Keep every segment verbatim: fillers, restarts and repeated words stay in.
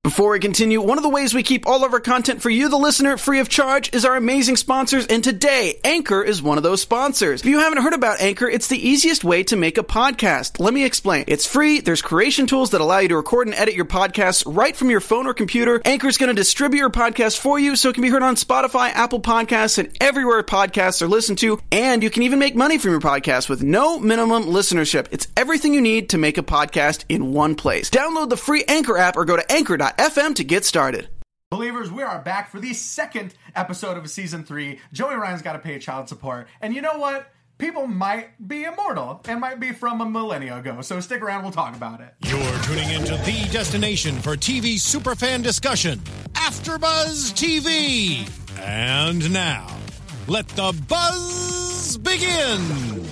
Before we continue, one of the ways we keep all of our content for you, the listener, free of charge is our amazing sponsors, and today, Anchor is one of those sponsors. If you haven't heard about Anchor, it's the easiest way to make a podcast. Let me explain. It's free, there's creation tools that allow you to record and edit your podcasts right from your phone or computer. Anchor's going to distribute your podcast for you so it can be heard on Spotify, Apple Podcasts, and everywhere podcasts are listened to, and you can even make money from your podcast with no minimum listenership. It's everything you need to make a podcast in one place. Download the free Anchor app or go to anchor dot f m to get started. Believers, we are back for the second episode of season three. Joey Ryan's got to pay child support. And you know what? People might be immortal and might be from a millennia ago. So stick around, we'll talk about it. You're tuning into the destination for T V superfan discussion, AfterBuzz T V. And now, let the buzz begin.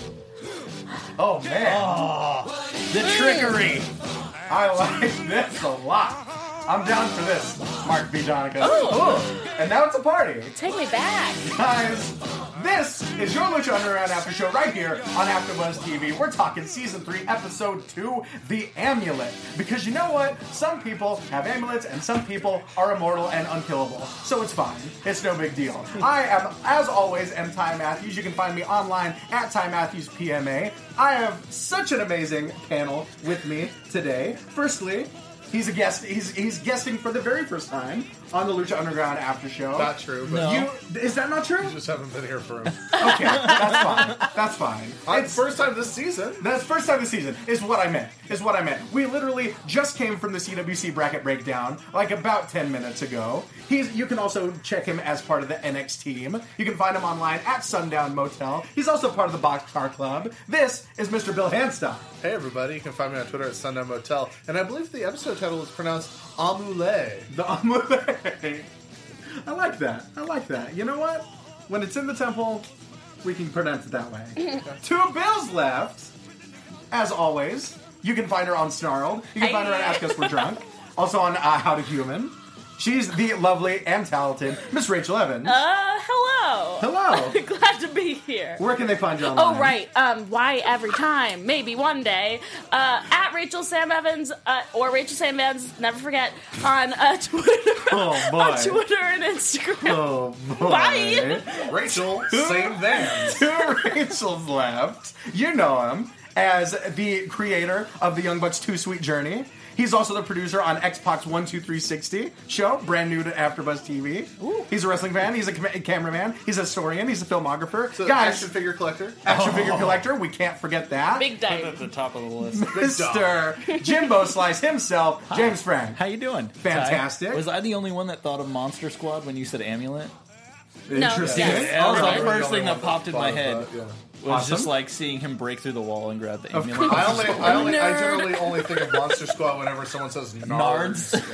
Oh, man. Oh, the trickery. I like this a lot. I'm down for this, Mark B. Donica. Ooh. And now it's a party. Take me back. Guys, this is your Lucha Underground After Show right here on AfterBuzz T V. We're talking Season three, Episode two, The Amulet. Because you know what? Some people have amulets and some people are immortal and unkillable. So it's fine. It's no big deal. I am, as always, am Ty Matthews. You can find me online at Ty Matthews P M A. I have such an amazing panel with me today. Firstly, He's a guest. He's he's guesting for the very first time on the Lucha Underground After Show. Not true. But no. You is that not true? You just haven't been here for him. Okay, that's fine. That's fine. It's first time this season. That's first time this season. Is what I meant. Is what I meant. We literally just came from the C W C bracket breakdown like about ten minutes ago. He's. You can also check him as part of the N X team. You can find him online at Sundown Motel. He's also part of the Boxcar Club. This is Mister Bill Handstock. Hey everybody, you can find me on Twitter at Sundown Motel, and I believe the episode title is pronounced Amulet. The Amulet. I like that. I like that. You know what? When it's in the temple, we can pronounce it that way. Two Bills left. As always, you can find her on Snarled. You can find her on Ask Us We're Drunk. Also on uh, How to Human. She's the lovely and talented Miss Rachel Evans. Uh, hello. Hello. Glad to be here. Where can they find you online? Oh, right. Um, why every time? Maybe one day. Uh, at Rachel Sam Evans, uh, or Rachel Sam Evans, never forget, on uh, Twitter. Oh, boy. On Twitter and Instagram. Oh, boy. Bye. Rachel, same van. Two Rachels left. You know him as the creator of the Young Bucks Too Sweet Journey. He's also the producer on Xbox one two three sixty show, brand new to AfterBuzz T V. Ooh. He's a wrestling fan. He's a cam- cameraman. He's a historian. He's a filmographer. So Guys, action figure collector. Action oh. figure collector. We can't forget that. Big time. Put it at the top of the list. Mister Jimbo Slice himself, Hi. James Frank. How you doing? Fantastic. Ty? Was I the only one that thought of Monster Squad when you said Amulet? Interesting. No. Yes. That was Okay. the first thing that popped in my head. That, yeah. Was Awesome. just like seeing him break through the wall and grab the Of amulet. I only, I only, I Nerd. generally only think of Monster Squad whenever someone says Nards. Nards.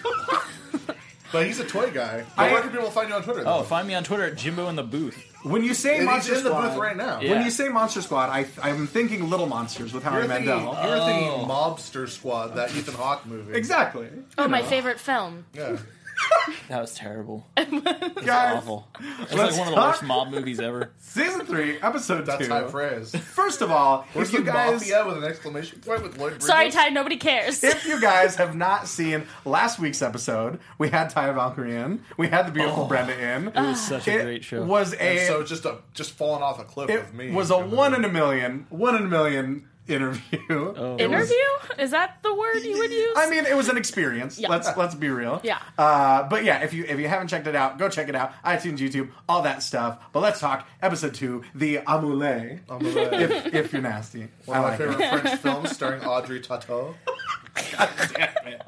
Yeah. But he's a toy guy. I- Where can people find you on Twitter? Though? Oh, find me on Twitter at Jimbo in the Booth. When you say And Monster he's in the Squad, booth right now. Yeah. when you say Monster Squad, I, I'm thinking Little Monsters with Howie You're thinking, Mandel. you're thinking Oh. Mobster Squad, that Ethan Hawke movie. Exactly. Oh, You my know. favorite film. Yeah. That was terrible. It was Guys, awful. It was let's like one of the talk- worst mob movies ever. Season three, episode That's two. high praise. First of all, Where's if you the guys, Mafia with an exclamation point with Lloyd Bridges? Sorry, Ty, nobody cares. if you guys have not seen last week's episode, we had Taya Valkyrie in, we had the beautiful Oh. Brenda in. It was such a It great show. was And a so just a just falling off a cliff it with me. was a one in a million, one in a million interview. Oh. It was- Interview? Is that the word you would use? I mean, it was an experience. Yeah. Let's let's be real. Yeah. Uh, but yeah, if you if you haven't checked it out, go check it out. iTunes, YouTube, all that stuff. But let's talk episode two, the Amulet. Amulet. if if you're nasty, One I of my like favorite it. French films starring Audrey Tautou. God damn it.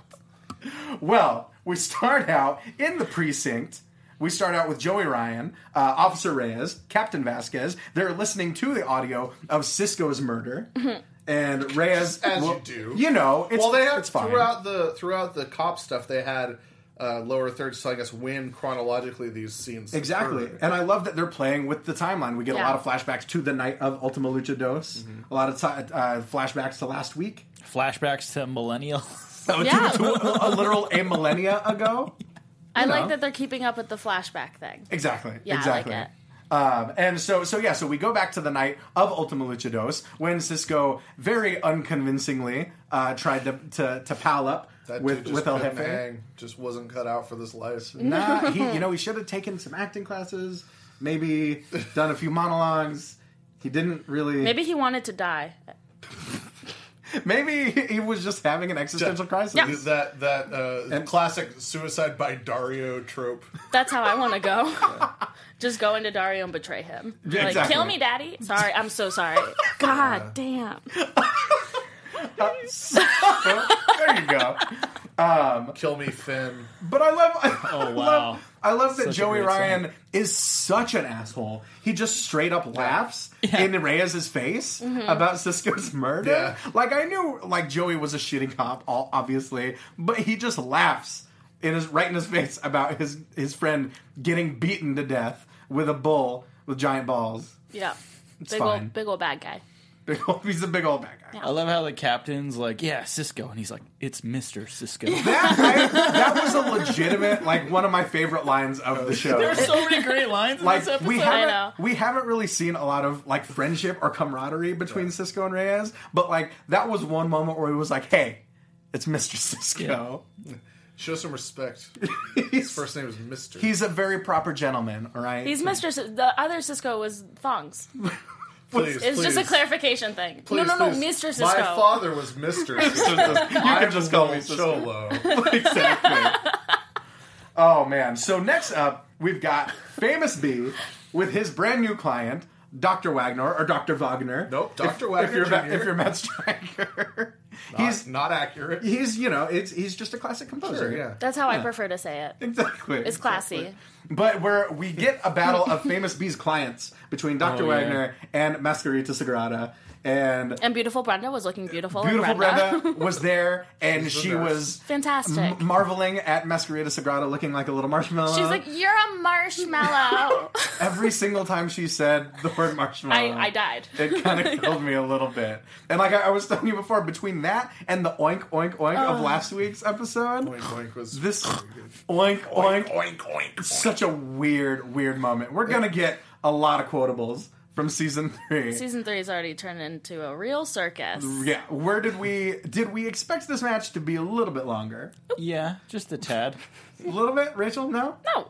Well, we start out in the precinct. We start out with Joey Ryan, uh, Officer Reyes, Captain Vasquez. They're listening to the audio of Cisco's murder. And Reyes, As well, you do. You know, it's, well, they have it's fine. throughout the throughout the cop stuff. They had uh, lower thirds, so I guess when chronologically these scenes Exactly. occurred. And I love that they're playing with the timeline. We get Yeah. a lot of flashbacks to the night of Ultima Lucha Dos, Mm-hmm. a lot of ti uh, flashbacks to last week, Flashbacks to Millennial. oh, to- Yeah. to, a literal a millennia ago. I you like know. that they're keeping up with the flashback thing. Exactly. Yeah, I like exactly. it. Um, and so, so yeah, so we go back to the night of Ultima Luchados when Cisco very unconvincingly uh, tried to, to to pal up That with dude just with El couldn't Jefe. hang, just wasn't cut out for this life. Nah, he, you know, he should have taken some acting classes, maybe done a few monologues. He didn't really. Maybe he wanted to die. Maybe he was just having an existential crisis. Yeah. That that uh, And- classic suicide by Dario trope. That's how I want to go. Just go into Dario and betray him. Be like, exactly. kill me, daddy. Sorry, I'm so sorry. God damn. There you go. Kill me, Finn. But I love. Oh, I wow. love, I love that Such a Joey great Ryan song. is such an asshole. He just straight up laughs Yeah. in Reyes' face about Cisco's murder. Yeah. Like I knew, like Joey was a shitty cop, all obviously, but he just laughs in his right in his face about his his friend getting beaten to death with a bull with giant balls. Yeah. It's Big fine. old, big old bad guy. Big old, he's a big old bad guy. I love how the captain's like, yeah, Cisco. And he's like, it's Mister Cisco. That, I, that was a legitimate, like one of my favorite lines of the show. There's so many great lines in Like this episode. we I know. haven't we haven't really seen a lot of like friendship or camaraderie between Cisco and Reyes, but like that was one moment where he was like, "Hey, it's Mister Cisco." Show some respect. he's, His first name is Mister. he's a very proper gentleman. All right, He's Mister Cis- the other Cisco was thongs. Please, It's just a please. clarification thing. Please, no, no, no, please. Mister Cisco. My father was Mister Cisco. You can just call me Cisco. Cholo. Exactly. Oh man! So next up, we've got Famous B with his brand new client, Doctor Wagner or Doctor Wagner. Nope, Doctor If- Wagner If you're, Ma- Junior if you're Matt Stryker, Not, he's not accurate. he's you know it's he's just a classic composer. Sure, yeah. That's how I prefer to say it. Exactly. It's classy. But where we get a battle of Famous B's clients between Doctor Oh, yeah. Wagner and Masquerita Sagrada. And And beautiful Brenda was looking beautiful. in beautiful Brenda. Brenda was there, and She's a she nurse. was Fantastic. m- marveling at Masquerita Sagrada looking like a little marshmallow. She's like, you're a marshmallow. Every single time she said the word marshmallow, I, I died. It kind of killed me a little bit. And like I, I was telling you before, between that and the oink oink oink of last week's episode, Oink oink was this very good. oink oink, Oink oink. such a weird, weird moment. We're gonna get a lot of quotables from season three. Season three has already turned into a real circus. Yeah, where did we did we expect this match to be a little bit longer? Yeah, just a tad. A little bit, Rachel? No. No.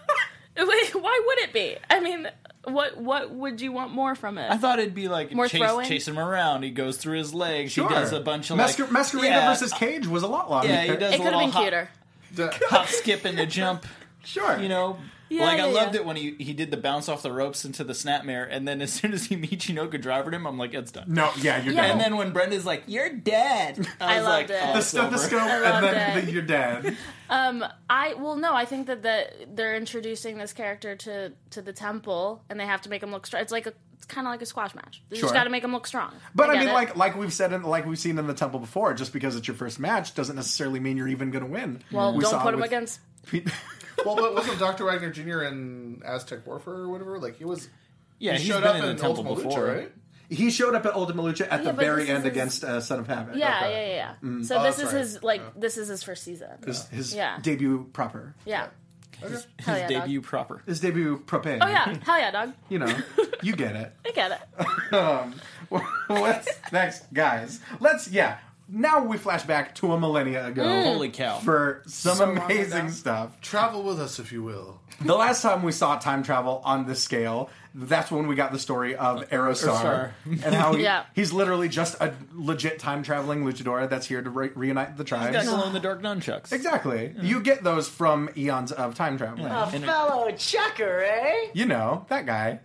Wait, why would it be? I mean, what what would you want more from it? I thought it'd be like More chase, throwing? chase him around. He goes through his legs. Sure. He does a bunch of Masquer- like Masquerita yeah, versus Cage was a lot longer. Yeah, he does it a could have little been hop, cuter. The- hop, skip, and a jump. Sure. You know, Yeah, like I yeah, loved yeah. it when he he did the bounce off the ropes into the snapmare, and then as soon as he Michinoku drivered him, I'm like, it's done. No, yeah, you're Yeah. dead. And then when Brenda's like, "You're dead," I, I was loved like, it. "Oh, the it's over." stethoscope, I and loved then it. the, you're dead. Um, I well, no, I think that the, they're introducing this character to to the temple, and they have to make him look strong. It's like a, it's kind of like a squash match. They Sure. just got to make him look strong. But I, get mean, it. like like we've said, in, like we've seen in the temple before, just because it's your first match doesn't necessarily mean you're even going to win. well, We don't saw put him with- against. well, but wasn't Doctor Wagner Junior in Aztec Warfare or whatever? Like he was. Yeah, he he's showed been up in the in temple Ultima before. Lucha, right? He showed up at Ultima Lucha at Yeah, the but very this is end his- against uh, Son of Havoc. Yeah, Okay. yeah, yeah, yeah. So Oh, this that's is right. his like this is his first season. His, his Yeah. debut proper. Yeah. His Hell yeah, dog. debut proper. His debut prope. Oh yeah, hell yeah, dog. You know, you get it. I get it. Um, what's next, guys? Let's, yeah. Now we flash back to a millennia ago Holy cow! for some So long amazing ago. stuff. Travel with us, if you will. The last time we saw time travel on this scale, that's when we got the story of Aerostar Aerostar. and how he, Yeah. he's literally just a legit time traveling luchador that's here to re- reunite the He's got tribes. glow in the dark nunchucks. Exactly. You get those from eons of time traveling. Yeah. And- Fellow chucker, eh? You know, that guy.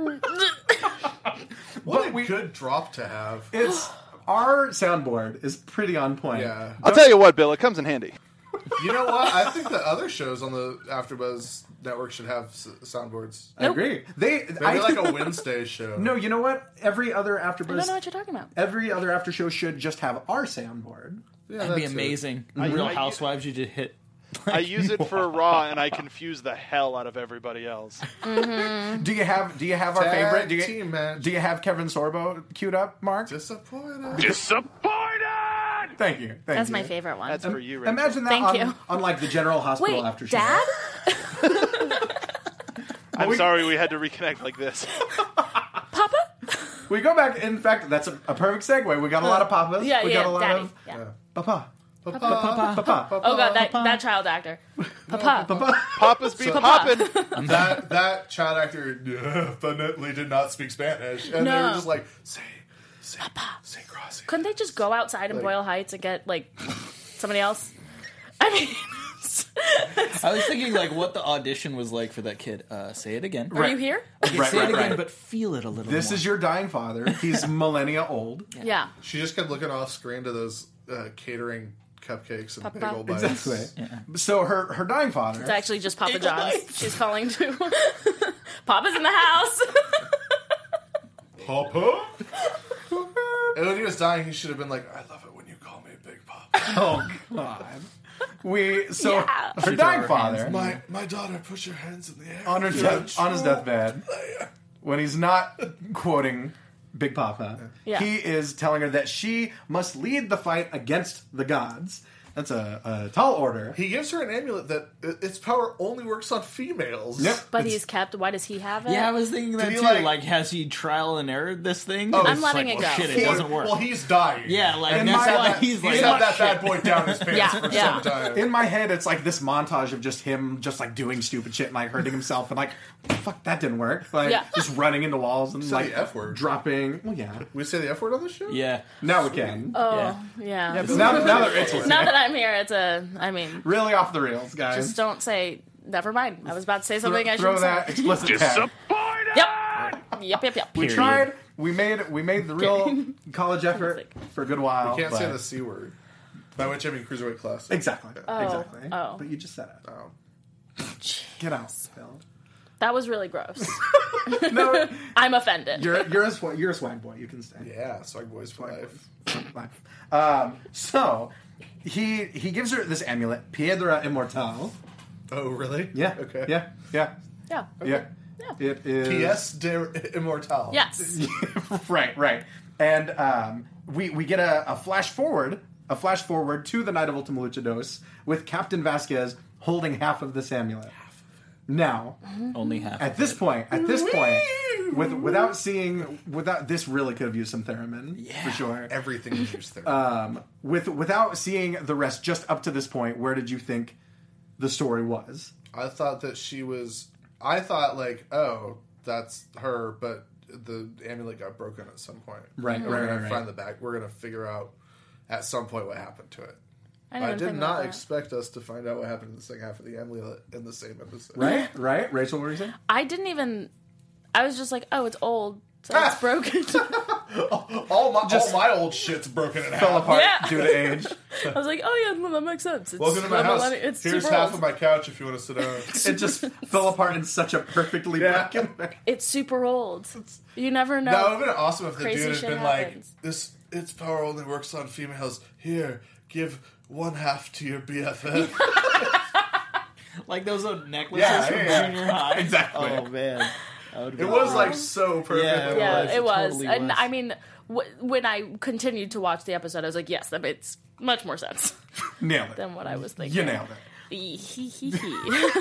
What But a we- good drop to have. It's our soundboard is pretty on point. Yeah. I'll tell you what, Bill, it comes in handy. You know what? I think the other shows on the AfterBuzz network should have s- soundboards. I agree. They Maybe I, like a Wednesday show. No, you know what? Every other I don't know AfterBuzz, what you're talking about. every other after show should just have our soundboard. Yeah, That'd be that's it. amazing. I- Real I- Housewives, you just hit. I use it for Raw, and I confuse the hell out of everybody else. Do you have Do you have our Tag favorite? Do you, team match. do you have Kevin Sorbo queued up, Mark? Disappointed. Disappointed! Thank you. Thank That's you. my favorite one. That's for you, Rachel. Imagine that Thank on, you. on like the General Hospital Wait, after show. Dad? I I'm we- sorry we had to reconnect like this. Papa? We go back. In fact, that's a, a perfect segue. We got a lot of papas. Yeah, we yeah, got a lot daddy. of Yeah. papa. Papa, Papa. Oh god, that, that child actor. Papa. Papa. Papa's be Papa. poppin'. that that child actor definitely did not speak Spanish, and they No. were just like, say, say, say, gracias. Couldn't they just go outside in Like- Boyle Heights and get, like, somebody else? I mean, I was thinking like what the audition was like for that kid. Uh, say it again. are you here? Okay, Right, say right, it again, right. but feel it a little This more. is your dying father. He's millennia old. Yeah. She just kept looking off screen to those uh, catering cupcakes and Papa. bagel bites. Exactly. So her her dying father. It's actually just Papa John's. She's calling to. Papa's in the house. Papa? And when he was dying, he should have been like, I love it when you call me Big Papa. Oh God. We so Yeah. her She dying threw her hands father My my daughter, put your hands in the air. on her You're death, a on his true deathbed player. when he's not quoting Big Papa. Yeah. He is telling her that she must lead the fight against the gods. That's a, a tall order. He gives her an amulet that it- its power only works on females. Yep. But It's- he's kept. Why does he have it? Yeah, I was thinking that he, too. like- Like, has he trial and errored this thing? Oh, It's I'm letting like, it well, go. Shit, it Well, doesn't work. Well, he's dying. Yeah, like And that's my- why that- he's like, He's oh, had that shit. bad boy down his pants Yeah, for yeah. some time. In my head, it's like this montage of just him just like doing stupid shit and like hurting himself and like, fuck, that didn't work. Like Yeah. just running into walls and Say like the F word. dropping. Well, yeah. We say the F word on this show? Yeah. Now we can. Oh, Yeah. yeah. now, now that Rachel's here. Now that I'm here, it's a. I mean, Really off the rails, guys. just don't say. Never mind. I was about to say something I throw shouldn't that say. explicit tag. Yep. Yep. Yep. Yep. We tried. We made we made the real college effort for a good while. You can't but- say the C word. By which I mean cruiserweight class. Exactly. Oh, Exactly. oh. But you just said it. Oh. Get out, Phil. That was really gross. No, I'm offended. you're you're a sw- you're a swag boy. You can stay. Yeah, Swag Boys for life. Life. Um, so he he gives her this amulet, Piedra Immortal. Oh, really? Yeah. Okay. Yeah. Yeah. Yeah. Yeah. Yeah. It is. P S de Immortal. Yes. right. Right. And um, we we get a, a flash forward, a flash forward to the night of Ultima Luchados with Captain Vasquez holding half of this amulet. Now, Only half. at this point, at this point, with without seeing, without this really could have used some theremin for sure. Everything used there. Um, with without seeing the rest, just up to this point, where did you think the story was? I thought that she was. I thought, like, oh, that's her, but the amulet got broken at some point. Right, We're right, going right, to right. find the back. We're going to figure out at some point what happened to it. I, I, didn't did think not about that. expect us to find out what happened in the second half of the amulet in the same episode. Right, right. Rachel, what were you saying? I didn't even. I was just like, oh, it's old, so it's broken. All my all my old shit's broken in Fell half. apart Yeah. due to age. I was like, oh yeah, well, that makes sense. It's Welcome to my a house. millenni- It's Here's super half old. of my couch if you want to sit down. It just fell apart in such a perfectly Yeah. black and It's super old. You never know. That would have been awesome if the Crazy dude had shit been happens. like, "This its power only works on females. Here, give one half to your B F F." Like those little necklaces Yeah, from yeah, yeah. junior high. Exactly. Oh man. That would've It been was awesome. like so perfect. Yeah, it yeah, was. it It was. totally and was. I mean, w- when I continued to watch the episode, I was like, yes, that makes much more sense nailed it. than what I was thinking. You nailed it. Hee hee hee.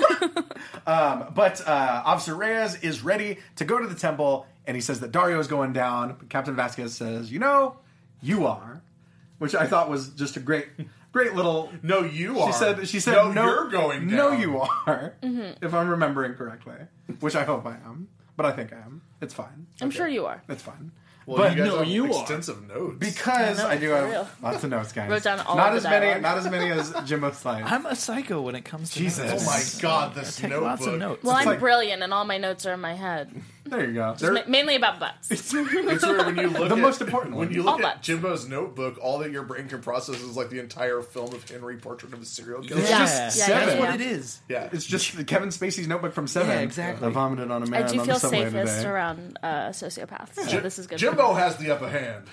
But uh, Officer Reyes is ready to go to the temple, and he says that Dario is going down. Captain Vasquez says, "You know, you are," which I thought was just a great, great little. No, you She are. said, "She said, no, no, you're going down. No, you are." Mm-hmm. If I'm remembering correctly, which I hope I am, but I think I am. It's fine. I'm sure you are. It's fine. Well, But you guys no, have you are. extensive notes. Because I know, I do for have real. lots of notes, guys. Wrote down all not of as the many, dialogue. not as many as Jimbo Slides. I'm a psycho when it comes to Jesus. notes. Oh my god, this Take notebook. lots of notes. Well, I'm like- brilliant, and all my notes are in my head. There you go. Ma- There- mainly about butts. It's weird when you look The at, most important when one. you look All at that. Jimbo's notebook, all that your brain can process is like the entire film of Henry, Portrait of a Serial Killer. It's Yeah. just Yeah, seven. That's yeah, what yeah. it is. Yeah. It's just Kevin Spacey's notebook from Seven. Yeah, exactly. I vomited on a man I do on feel the subway safest today. around uh, sociopaths. So Jim- this is good. Jimbo has the upper hand.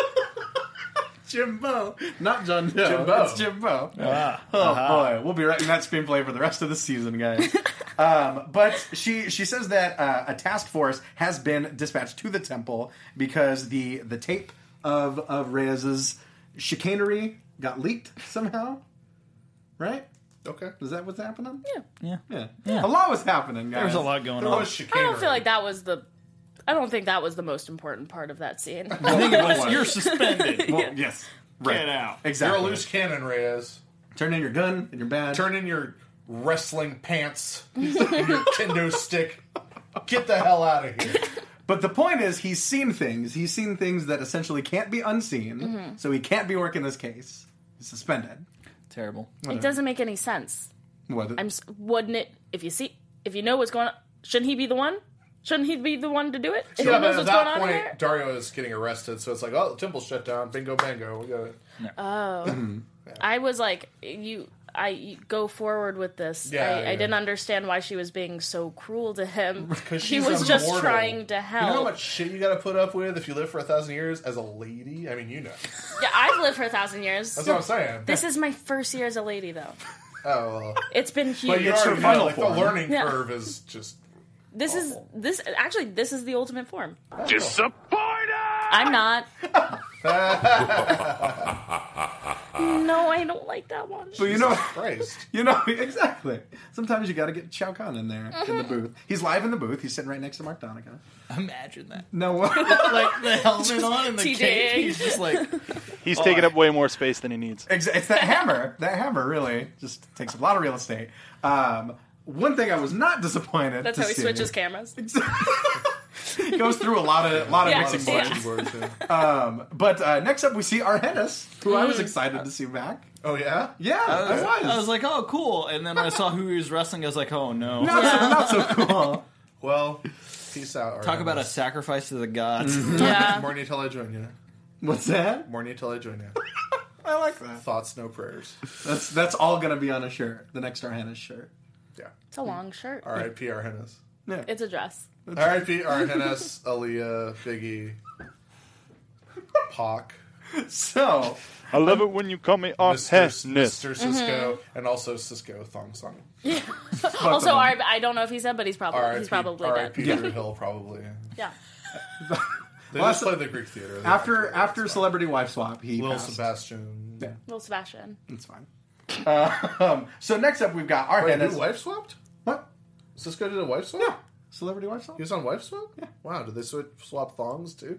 Jimbo, not John Doe. Jimbo. It's Jimbo. Ah, Oh boy, we'll be writing that screenplay for the rest of the season, guys. um, but she she says that uh, a task force has been dispatched to the temple because the the tape of of Reyes's chicanery got leaked somehow, right? Okay. Is that what's happening? Yeah. Yeah. Yeah. A lot was happening, guys. There's a lot going There on. was I chicanery. don't feel like that was the. I don't think that was the most important part of that scene. I think it was, you're suspended. Well, yes. Right. Get out. Exactly. You're a loose cannon, Reyes. Turn in your gun and your badge. Turn in your wrestling pants and your kendo stick. Get the hell out of here. But the point is, he's seen things. He's seen things that essentially can't be unseen, Mm-hmm. so he can't be working this case. He's suspended. Terrible. It doesn't make any sense. What? I'm. s- Wouldn't it? If you see, if you know what's going on, shouldn't he be the one? Shouldn't he be the one to do it? If Yeah, he but knows at what's going that on point, there? Dario is getting arrested, so it's like, oh, the temple's shut down. Bingo, bango. We got it. Oh, I was like, you. I you go forward with this. Yeah, I, yeah. I didn't understand why she was being so cruel to him. Because He she's was just immortal. trying to help. You know how much shit you got to put up with if you live for a thousand years as a lady? I mean, you know. Yeah, I've lived for a thousand years. That's what I'm saying. This is my first year as a lady, though. Oh, well. It's been huge. But you It's already her final know, like, the form. learning Yeah. curve is just... This is this actually this is the ultimate form. Disappointed! I'm not. No, I don't like that one. But you know, Christ. you know exactly. Sometimes you got to get Shao Kahn in there in Mm-hmm. the booth. He's live in the booth. He's sitting right next to Mark Donica. Imagine that. No, Like the helmet on and the T J. cape. He's just like, He's taking up way more space than he needs. It's it's that hammer. That hammer really just takes up a lot of real estate. Um, one thing I was not disappointed. That's to how he see, switches cameras. He goes through a lot of lot of Yeah, mixing yeah. boards. Boards, yeah. But uh, next up, we see Arhennis, who I was Mm. excited to see back. Oh, yeah? Yeah, I was. I was like, oh, cool. And then when I saw who he was wrestling, I was like, oh no. not, so, not so cool. Well, peace out. Talk about a Artemis. sacrifice to the gods. Yeah. More need till I join you. What's that? More need till I join you. I like that. Thoughts, no prayers. That's that's all gonna be on a shirt. The next Arhennis shirt. Yeah. It's a long shirt. R I P Arhennis. Yeah. It's a dress. R I P Arhennis, Aaliyah, Biggie, Pac, So I love it when you call me Mister Arhennis. Mister Cisco, Mm-hmm. and also Cisco Thong Song. Also, R- I don't know if he's dead, but he's probably R I P he's probably R I dead. P Drew Hill, probably. Yeah. They Well, just that's- played the Greek theater. They after fucking- after Celebrity Wife Swap, he Lil passed. Sebastian. Yeah. Little Sebastian. It's fine. Uh, um, so next up, we've got Wait, Arhennis. who wife swapped? What? Cisco did a wife swap? Yeah. Celebrity Wife Swap. He was on wife swap? Yeah. Wow, did they switch, swap thongs too?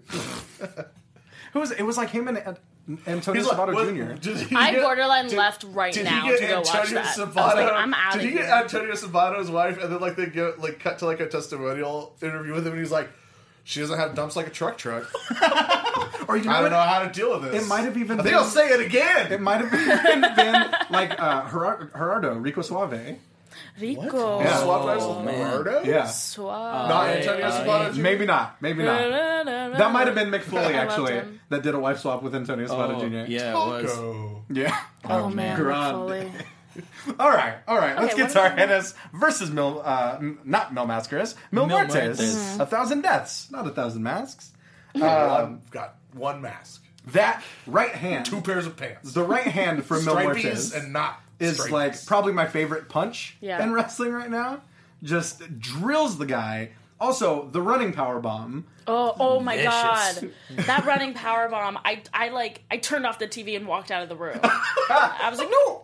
Who was it? Was like him and Ant- Antonio He's like, Sabato what- Junior did he I get- borderline did- left right did now he get to go watch Antonio that. Sabato, I was like, I'm out did of he here. get Antonio Sabato's wife, and then like they get like cut to like a testimonial interview with him, and he's like, "She doesn't have dumps like a truck truck." Or you know I don't what? know how to deal with this. It might have even I think been- I'll say it again. It might have been, been like uh, Gerard- Gerardo Rico Suave. Rico. Yeah. Swap wives with Eduardo? Yeah. Suave. Not Antonio Sabato. Junior? Maybe not. Maybe not. That might have been Mick Foley, I loved actually, him. that did a wife swap with Antonio Sabato Oh, Junior yeah, it was. Taco. Yeah. Oh, man. Grande. Foley. All right, all right. Let's Okay, get to what is Arhennis versus Mil, uh, m- not Mil Mascaras, Mil, Mil Muertes. Muertes. A thousand deaths, not a thousand masks. I've got one mask, That right hand, two pairs of pants, the right hand for Mil stripies Muertes and not is stripies. like probably my favorite punch Yeah. in wrestling right now. Just drills the guy. Also, the running power bomb. Oh, oh my Vicious. god. That running power bomb. I, I like, I turned off the T V and walked out of the room. I was like, no,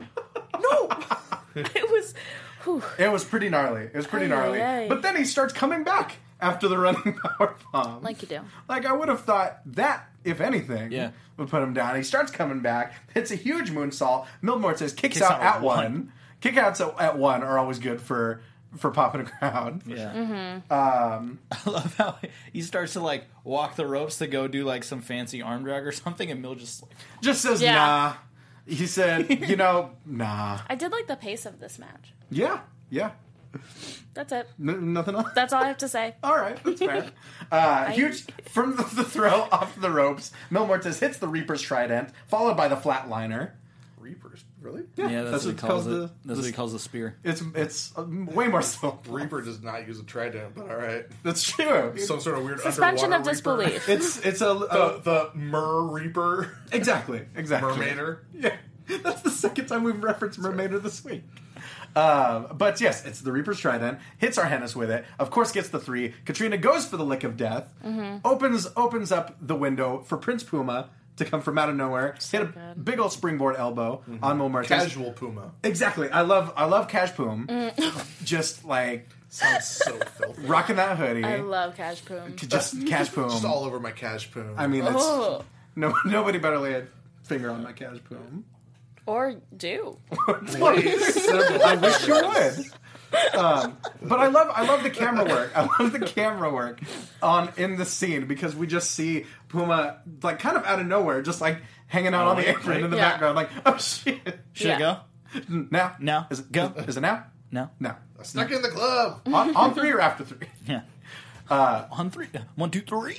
no. It was, whew. It was pretty gnarly. It was pretty Ay, gnarly. ay, ay. But then he starts coming back after the running power bomb. Like you do. Like, I would have thought that, if anything, Yeah. would put him down. He starts coming back, hits a huge moonsault. Mil Muertes kicks, Kicks out, out at at one. one. Kickouts at, at one are always good for for popping a crowd. Yeah. Mm-hmm. Um, I love how he starts to like walk the ropes to go do like some fancy arm drag or something, and Mill just like, just says, Yeah. nah. He said, you know, nah. I did like the pace of this match. Yeah, yeah. That's it. N- nothing else? That's all I have to say. All right, that's fair. Uh, huge from the, the throw off the ropes. Mil Muertes hits the Reaper's Trident, followed by the Flatliner. Reapers, really? yeah, that's, what he calls it. the- That's the- what he calls the spear. It's it's uh, way more so. Reaper does not use a trident, but all right. That's true. Some sort of weird Suspension of underwater disbelief. It's it's a, a Reaper. The the Mer Reaper, exactly exactly Mermaider. Yeah, that's the second time we've referenced Mermaider this week. Um, but yes, it's the Reaper's Trident. Hits Arhennis with it. Of course, gets the three. Katrina goes for the lick of death. Opens opens up the window for Prince Puma to come from out of nowhere. So hit a good. big old springboard elbow mm-hmm. on Mil Muertes. Casual Puma. Exactly. I love I love Cash Poom. Mm. Just like sounds so filthy. Rocking that hoodie. I love Cash Poom. Just Cash Poom. Just all over my Cash Poom. I mean, it's, Oh. no nobody better lay a finger on my Cash Poom. Or do. I wish you would. Um, but I love I love the camera work. I love the camera work on in the scene because we just see Puma like kind of out of nowhere, just like hanging out Oh, on the right, apron right. in the Yeah. background, like oh shit. Should Yeah. I go? Now, Now. is it Go. Is it now? No. No. Stuck in the club. On, on three or after three? Yeah. Uh, On three. One, two, three.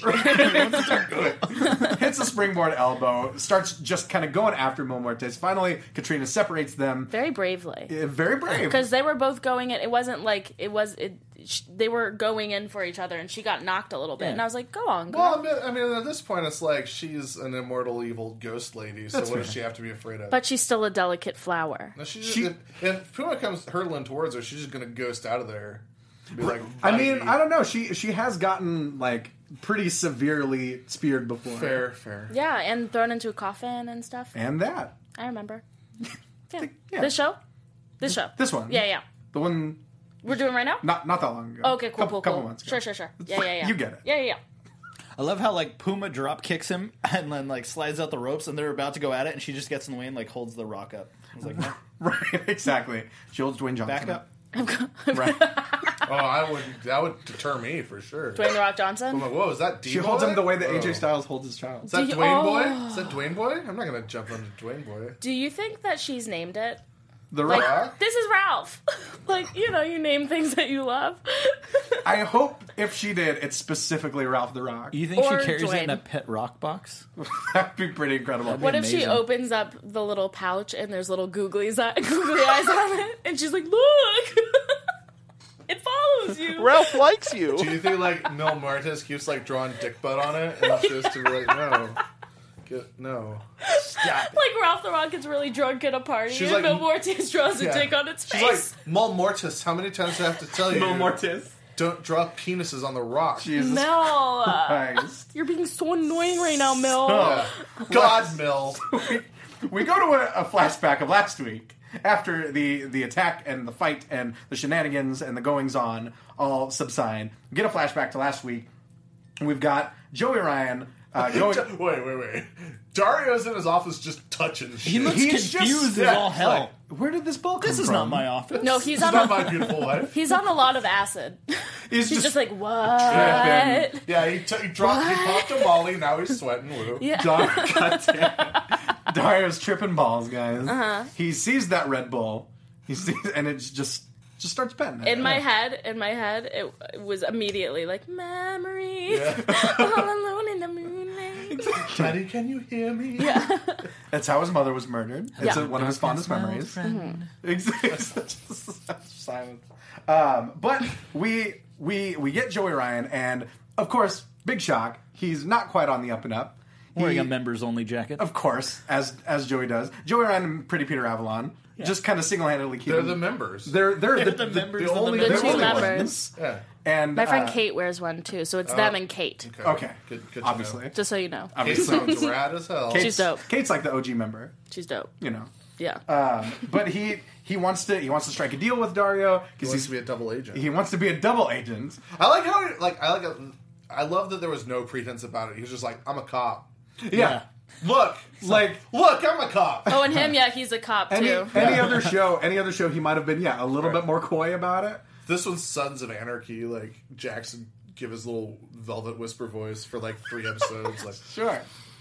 Hits a springboard elbow, starts just kind of going after Mil Muertes. Finally, Katrina separates them. Very bravely. Uh, Very brave. Because they were both going in. It wasn't like it was. It, sh- they were going in for each other, and she got knocked a little bit. Yeah. And I was like, "Go on, girl." Well, I mean, I mean, at this point, it's like she's an immortal evil ghost lady. So That's what fair. does she have to be afraid of? but she's still a delicate flower. no, she just, she- if, if Puma comes hurtling towards her, she's just gonna ghost out of there. Be like, I mean, "Bye." I don't know. She she has gotten like pretty severely speared before. Fair, fair. Yeah, and thrown into a coffin and stuff. And that. I remember. Yeah. Yeah. This show. This show. This one. Yeah, yeah. The one We're doing right now. not not that long ago. Okay, cool, couple, cool, couple cool. months ago. Sure, sure, sure. Yeah, yeah, yeah. You get it. Yeah, yeah, yeah. I love how like Puma drop kicks him and then like slides out the ropes and they're about to go at it and she just gets in the way and like holds the rock up. I was like, no, Right, exactly. She holds Dwayne Johnson. back up. Right. Oh, I would. That would deter me for sure. Dwayne The Rock I'm Johnson. like, whoa, is that D-Boy? She holds him the way that A J Oh. Styles holds his child. Is that Do you- Dwayne oh. Boy? Is that Dwayne Boy? I'm not gonna jump on Dwayne Boy. Do you think that she's named it? The Like, Rock. this is Ralph. Like, you know, you name things that you love. I hope if she did, it's specifically Ralph the Rock. You think Or she carries it in Dwayne. a pet rock box? That'd be pretty incredible. What if she amazing. opens up the little pouch and there's little googly, eye- googly eyes on it, and she's like, "Look, it follows you." Ralph likes you. Do you think like Mil Muertes keeps like drawing dick butt on it and it's just to be like, no, Get, no. Like Ralph the Rock gets really drunk at a party, She's and like- Mil Muertes draws Yeah. a dick on its She's face. like, Mil Mortis, how many times do I have to tell you? Mil Mortis. Don't draw penises on the rock. Jesus Mel, Christ. you're being so annoying right now, Mel. Yeah. God, Mil. We go to a, a flashback of last week after the, the attack and the fight and the shenanigans and the goings on all subside. We get a flashback to last week. We've got Joey Ryan uh, going. Wait, wait, wait. Dario's in his office just touching shit. He looks He's just- confused yeah, as all hell. like, where did this ball come This is from? not my office. No, he's It's on not a, my beautiful wife. he's on a lot of acid. He's, He's just like, what? tripping. Yeah, he, t- he dropped, he popped a molly, now he's sweating. Woo. Yeah. Dar- God damn. Dario's tripping balls, guys. Uh-huh. He sees that Red Bull. He sees, and it just just starts petting it. In my head, in my head, it, it was immediately like memories, Yeah. all alone in the moonlight. Daddy, can you hear me? Yeah. That's how his mother was murdered. It's Yeah. a, one of his fondest memories. Friend. Exactly. Silence. Um, but we we we get Joey Ryan, and of course, big shock. He's not quite on the up and up. Wearing He- a members only jacket. Of course, as as Joey does. Joey Ryan and Pretty Peter Avalon just kind of single handedly keep They're him- the members. They're they're the, the the- members the of the only members. they're The two only members. ones. yeah. And My friend uh, Kate wears one too, so it's them and Kate. Okay, Good, good to obviously. know. Just so you know, Kate Obviously. sounds rad as hell. Kate's, She's dope. Kate's like the O G member, she's dope. you know. Yeah. Um, but he he wants to he wants to strike a deal with Dario He because wants he's to be a double agent. he wants to be a double agent. I like how, he- like, I like, a, I love that there was no pretense about it. He was just like, I'm a cop. Yeah, Look, like look, I'm a cop. Oh, and him, yeah, he's a cop any too. any other show, any other show, he might have been yeah a little bit more coy about it. This one's Sons of Anarchy. Like Jackson give his little velvet whisper voice for like three episodes. Like, Sure.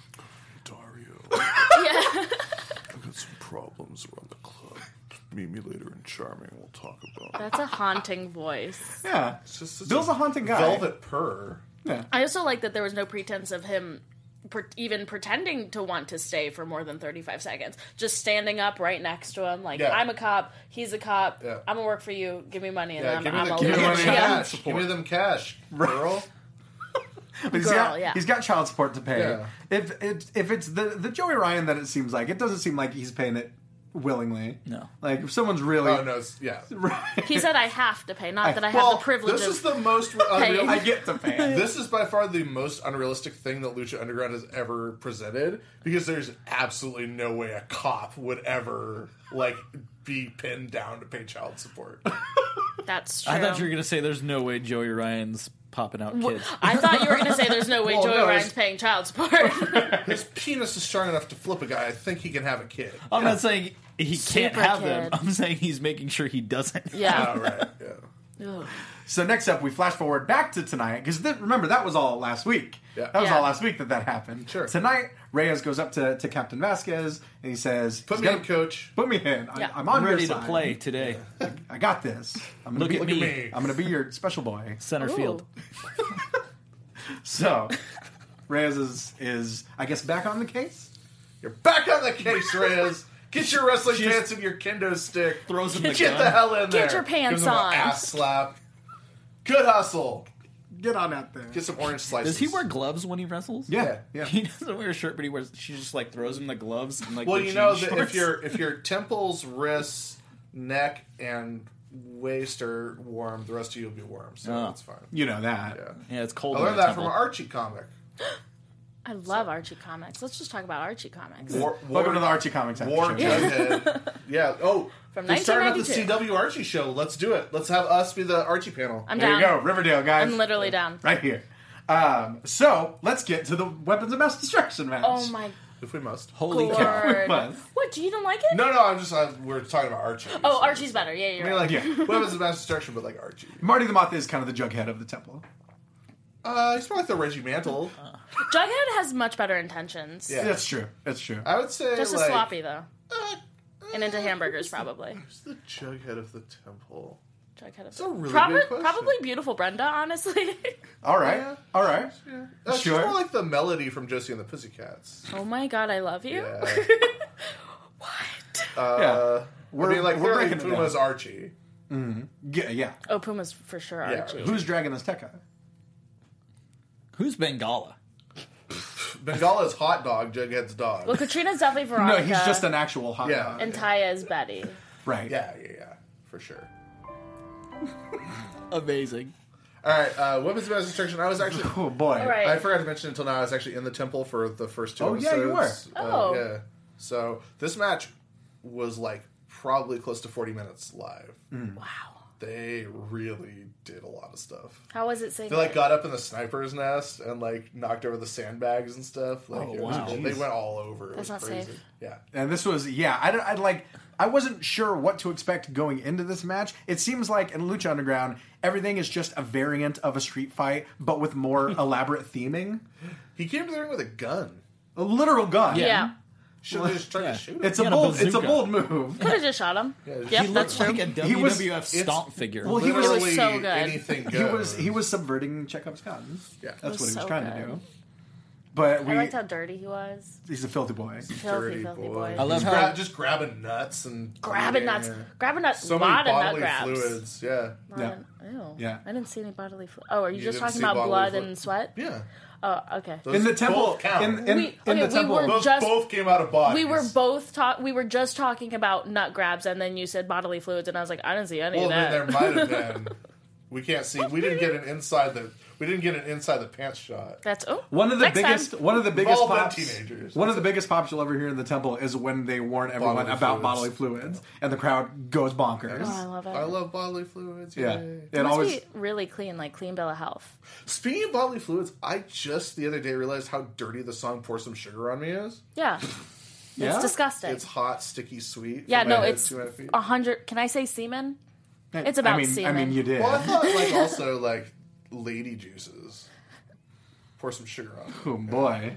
Dario, Yeah. I've got some problems around the club. Meet me later in Charming. We'll talk about it. That's a haunting voice. Yeah, It's just such Bill's a haunting guy. Velvet purr. Yeah. I also like that there was no pretense of him per- even pretending to want to stay for more than thirty-five seconds. Just standing up right next to him, like, Yeah. I'm a cop, he's a cop, Yeah. I'm gonna work for you, give me money, and Yeah, then give me I'm, the, I'm give a me money the and cash. support. Give me them cash, girl. But he's Girl, got, yeah. he's got child support to pay. Yeah. If it, if it's the the Joey Ryan that it seems like, it doesn't seem like he's paying it willingly. No. Like, if someone's really... Oh, no, it's, yeah. He said I have to pay, not I- that I have Well, the privilege this of is the most paying. unreal. I get to pay. This is by far the most unrealistic thing that Lucha Underground has ever presented, because there's absolutely no way a cop would ever, like, be pinned down to pay child support. That's true. I thought you were gonna say there's no way Joey Ryan's popping out kids. I thought you were going to say there's no way Well, Joey no, Ryan's it's- paying child support. His penis is strong enough to flip a guy. I think he can have a kid. I'm not saying he can't Super have kid. them. I'm saying he's making sure he doesn't. yeah. Oh, right, yeah. Ugh. So next up, we flash forward back to tonight, because remember, that was all last week. Yeah. That was Yeah. all last week that that happened. Sure. Tonight, Reyes goes up to, to Captain Vasquez, and he says... Put he's me gonna- in, coach. Put me in. I, Yeah. I'm on I'm ready your to side. play today. I got this. I'm gonna Look be, at Look me. at me. I'm going to be your special boy. Center Ooh. field. So, Reyes is, is, I guess, back on the case? You're back on the case, Reyes. Get your wrestling pants and your kendo stick. Throws him the Get gun. the hell in there. Get your pants Gives him on. an ass slap. Good hustle. Get on out there. Get some orange slices. Does he wear gloves when he wrestles? Yeah, yeah. He doesn't wear a shirt, but he wears. She just like throws him the gloves and like. Well, the you know jean that if shorts. your if your temples, wrists, neck, and waist are warm, the rest of you will be warm. So Oh. that's fine. You know that. Yeah. yeah, it's cold. I in learned the that temple. from an Archie comic. I love Archie comics. Let's just talk about Archie comics. War, Welcome to the Archie Comics after War show. Jughead. Yeah. Oh, From they're starting up the nineteen ninety-two. C W Archie show. Let's do it. Let's have us be the Archie panel. I'm There down. you go, Riverdale, guys. I'm literally down. Right here. Um, so, let's get to the Weapons of Mass Destruction match. Oh my If we must. Holy cow! lord. Must. What, do you don't like it? No, no. I'm just. I, we're talking about Archie. Oh, So- Archie's better. Yeah, I you're mean, right. like Yeah. weapons of mass destruction, but like Archie. Marty the Moth is kind of the Jughead of the temple. Uh, he's more like the Reggie Mantle. Jughead has much better intentions. Yeah. That's true. That's true. I would say Just as like, sloppy, though. Uh, And into hamburgers, probably. Who's the Jughead of the temple? Jughead of a really probably, good question. probably beautiful Brenda, honestly. All right. Yeah. All right. Uh, she's Sure. more like the melody from Josie and the Pussycats. Oh my god, I love you. Yeah. What? Uh, Yeah. We're- I mean, like we're clearly breaking it Puma's down. Archie. Yeah. yeah. Oh, Puma's for sure Yeah. Archie. Who's dragging this Tekka? Who's Bengala? Bengala's hot dog, Jughead's dog. Well, Katrina's definitely No, Veronica. he's just an actual hot Yeah. dog. And Taya is Betty. Right. Yeah, yeah, yeah, for sure. Amazing. All right, uh, weapons of mass destruction. I was actually. Oh, boy. All right. I forgot to mention until now. I was actually in the temple for the first two Oh, yeah, episodes. you were. Uh, Oh. yeah. So this match was like probably close to forty minutes live. Wow. They really did a lot of stuff. How was it safe? They like got up in the sniper's nest and like knocked over the sandbags and stuff. Like Oh, it was wow. cool. They went all over. It That's was not crazy. safe. Yeah. And this was, yeah, I, don't- I'd like, I wasn't sure what to expect going into this match. It seems like in Lucha Underground, everything is just a variant of a street fight, but with more elaborate theming. He came to the ring with a gun. A literal gun. Yeah. Should have just tried Yeah. to shoot him. It's He a had a bold, it's a bazooka. bold move. Could have just shot him. Yeah, yep, he He that's looks true. like a He W was- W F it's- stomp figure. Well, he was- Literally so good. anything He goes. was he was subverting Chekhov's gun. Yeah. That's was what he was so trying good. to do. But we, I liked how dirty he was. he's a filthy boy. Filthy, Dirty filthy boy. boy. I love Just, how gra- just grabbing nuts and Grabbing yeah. nuts. Grabbing nuts. So A many lot of nut bodily grabs. fluids. Yeah. Yeah. Ew. Yeah. I didn't see any bodily fluid. Oh, are you, You just didn't talking see about bodily blood fluid? and sweat? Yeah. Oh, okay. Those In the temple, both count. in, in, We- in okay, the we temple, were Those just- both came out of bodies. We were both talk. We were just talking about nut grabs, and then you said bodily fluids, and I was like, I didn't see any Well, of then that. there might have been. We can't see. We didn't get an inside the. We didn't get an inside the pants shot. That's oh. one of the next biggest, time. one of the biggest all been pops, teenagers. one of the biggest pops you'll ever hear in the temple is when they warn everyone Bodily about fluids. bodily fluids, and the crowd goes bonkers. Oh, I love it. I love bodily fluids. Yeah, Yay. it It must always. be really clean, like clean bill of health. Speaking of bodily fluids, I just the other day realized how dirty the song "Pour Some Sugar on Me" is. Yeah, Yeah? it's disgusting. It's hot, sticky, sweet. yeah, from my no, head it's to my feet. a hundred. Can I say semen? It's about I mean, semen. I mean, you did. Well, I thought like also like lady juices. Pour some sugar on. Oh boy.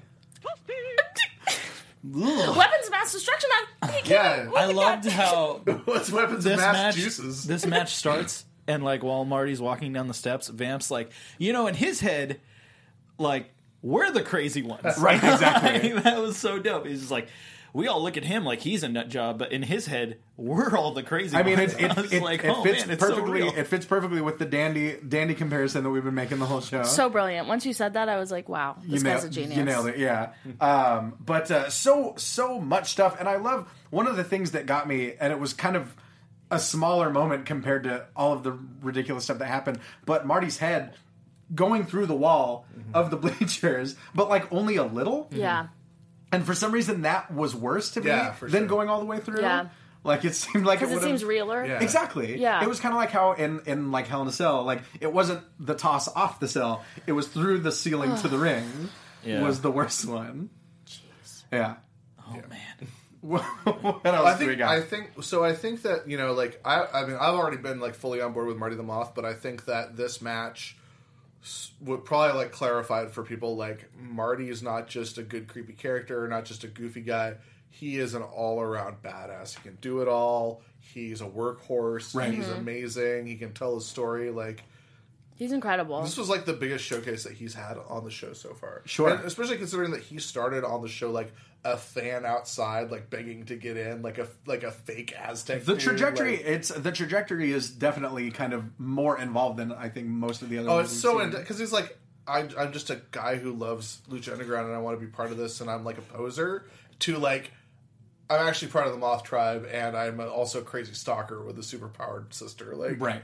Weapons of mass destruction. I, you can't- Yeah. I loved how What's weapons this of mass match juices? this match starts, and like while Marty's walking down the steps, Vamp's like, you know, in his head, like we're the crazy ones, Right, exactly. Like, that was so dope. He's just like, we all look at him like he's a nut job, but in his head, we're all the crazy I mean, ones. it, it, I was it, like, it oh fits man, it's so perfectly. real. It fits perfectly with the dandy dandy comparison that we've been making the whole show. So brilliant. Once you said that, I was like, wow, this you guy's nailed, a genius. You nailed it, yeah. Um, but uh, so so much stuff, and I love one of the things that got me, and it was kind of a smaller moment compared to all of the ridiculous stuff that happened. But Marty's head going through the wall mm-hmm. of the bleachers, but like only a little. Yeah. And for some reason, that was worse to me Yeah, for than sure. going all the way through. Yeah. Like it seemed like it Because would it seems realer. Yeah. Exactly. Yeah. It was kind of like how in, in like Hell in a Cell, like it wasn't the toss off the cell; it was through the ceiling to the ring. Yeah. Was the worst one. Jeez. Yeah. Oh man. What else I do we think got? I think so. I think that you know, like I, I mean, I've already been like fully on board with Marty the Moth, but I think that this match s- would probably like clarify it for people. Like Marty is not just a good creepy character, not just a goofy guy. He is an all around badass. He can do it all. He's a workhorse. Right. He's Mm-hmm. amazing. He can tell a story. Like He's incredible. this was like the biggest showcase that he's had on the show so far. Sure. And especially considering that he started on the show like a fan outside, like begging to get in, like a like a fake Aztec. the dude, trajectory, like- it's the trajectory is definitely kind of more involved than I think most of the other. oh, ones it's we've so seen. because he's like, I, I'm just a guy who loves Lucha Underground and I want to be part of this, and I'm like a poser to like. I'm actually part of the Moth Tribe, and I'm also a crazy stalker with a superpowered sister. Like, right.